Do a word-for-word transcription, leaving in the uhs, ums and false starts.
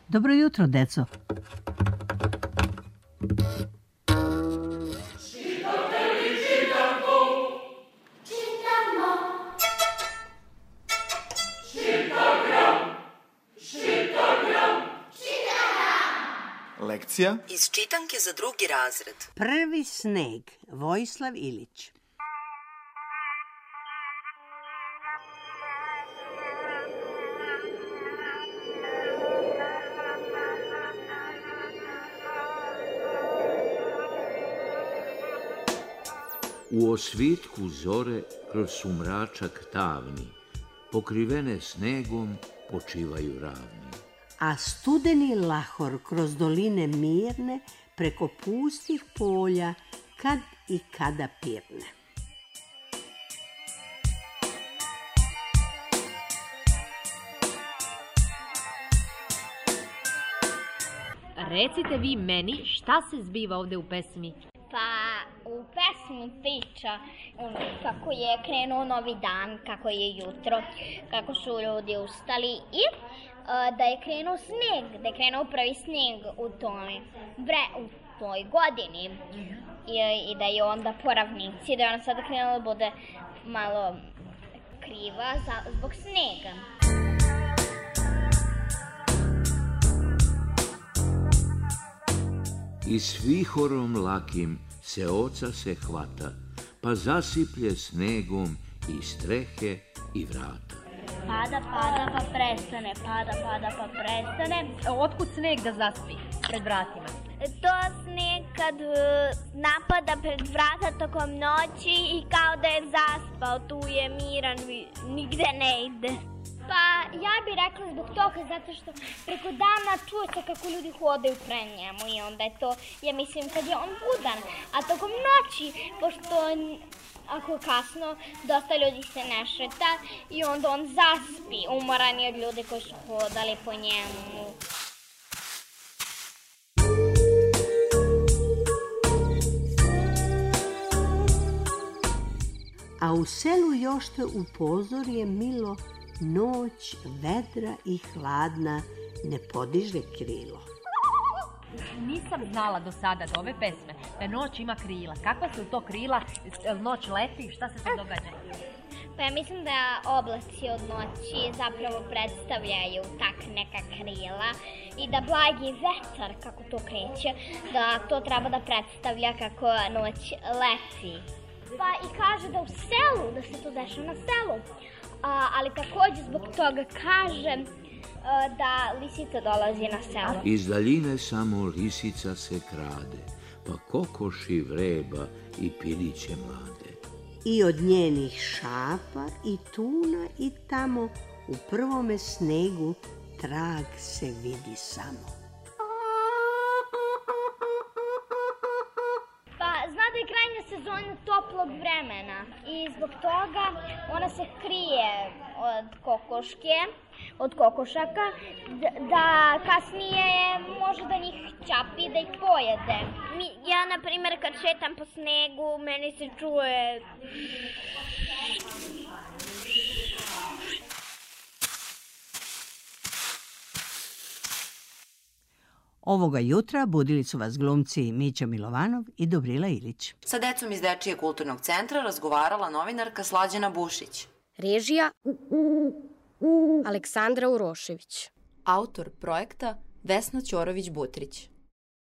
Dobro jutro, deco. Lekcija iz čitanke za drugi razred. Prvi sneg, Vojislav Ilić. U osvitku zore kroz sumračak tavni, pokrivene snegom počivaju ravni. A studeni lahor kroz doline mirne, preko pustih polja, kad i kada pirne. Recite vi meni šta se zbiva ovde u pesmi? Pa u pesmi priča kako je krenuo novi dan, kako je jutro, kako su ljudi ustali i da je krenuo sneg, da je krenuo prvi sneg u toj, vre, u toj godini I, i da je onda po ravnici, da je ona sada krenula da bude malo kriva za, zbog snega. I s vihorom lakim se oca se hvata, pa zasiplje snegom i strehe i vrata. Pada, pada, pa prestane, pada, pada, pa prestane. Otkud sneg da zaspi pred vratima? To sneg kad napada pred vrata tokom noći i kao da je zaspao, tu je miran, nigde ne ide. Pa ja bih rekla zbog toga, zato što preko dana čuje se kako ljudi hodaju pre njemu i onda je to, ja mislim, kad je on budan. A tokom noći, pošto ako kasno, dosta ljudi se ne šeta i onda on zaspi, umoran je od ljudi koji su hodali po njemu. A u selu još te upozorje milo, noć vedra i hladna, ne podiže krilo. Nisam znala do sada do ove pesme da noć ima krila. Kakva su to krila? Noć leti? Šta se to događa? Pa ja mislim da oblaci od noći zapravo predstavljaju tak neka krila i da blagi vetar, kako to kreće, da to treba da predstavlja kako noć leti. Pa i kaže da u selu, da se to dešava na selu, a, ali takođe zbog toga kaže a, da lisica dolazi na selo. Iz daljine samo lisica se krade, pa kokoši vreba i piliće mlade. I od njenih šapa i tuna i tamo u prvome snegu trag se vidi samo. Zna da je krajnja sezona toplog vremena i zbog toga ona se krije od kokoške, od kokošaka, da kasnije može da njih čapi, da ih pojede. Ja, na primjer, kad šetam po snegu, meni se čuje... Ovoga jutra budili su vas glumci Mića Milovanov i Dobrila Ilić. Sa decom iz Dečijeg kulturnog centra razgovarala novinarka Slađana Bušić. Režija Aleksandra Urošević. Autor projekta Vesna Ćorović-Butrić.